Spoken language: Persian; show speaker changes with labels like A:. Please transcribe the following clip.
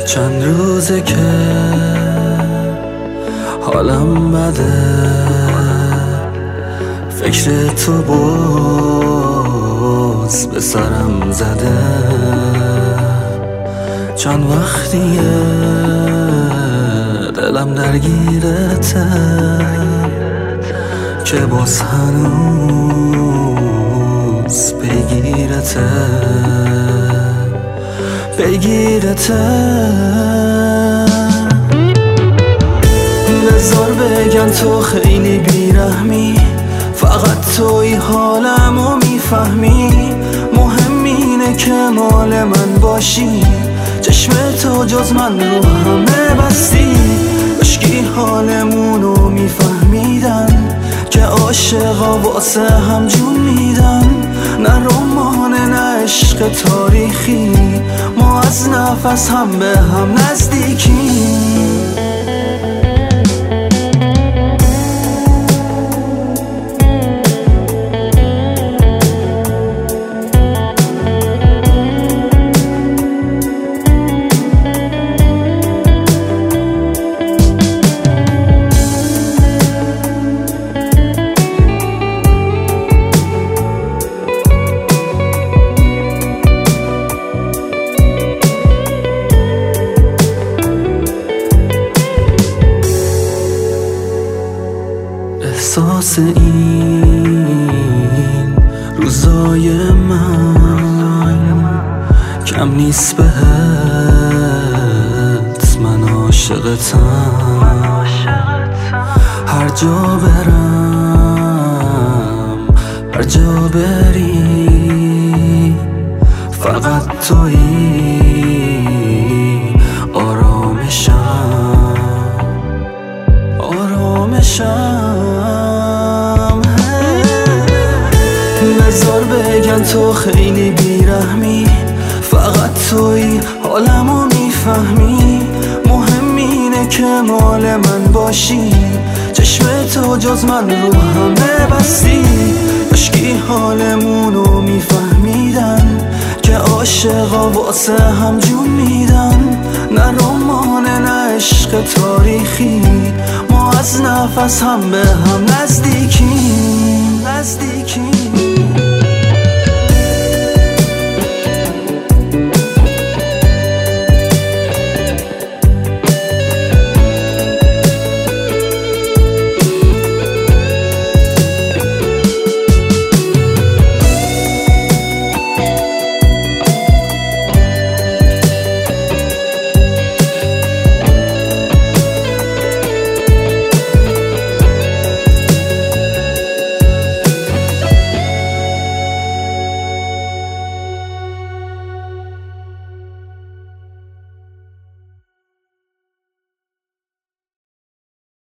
A: چند روزه که حالم بده، فکر تو باز به سرم زده. چند وقتیه دلم درگیرته که باز هنوز پیگیرته. بذار بگن تو خیلی بیرحمی، فقط توی حالمو میفهمی. مهم اینه که مال من باشی، چشم تو جز من رو همه بستی. عشقی حالمونو میفهمیدن که عاشقا واسه هم جون میدن. نه رمان نه عشق تاریخی، ما از نفس هم به هم نزدیکی. احساس این روزای من کم نیست بهت، من عاشقتم. هر جا برم هر جا بری فقط تویی آرامشم. بذار بگن تو خیلی بیرحمی، فقط توی حالمو میفهمی. مهم اینه که مال من باشی، چشم تو جز من رو همه بستی. عشقی حالمونو میفهمیدن که عاشقا واسه هم جون میدن. نه رمان نه عشق تاریخی، ما از نفس هم به هم نزدیکی.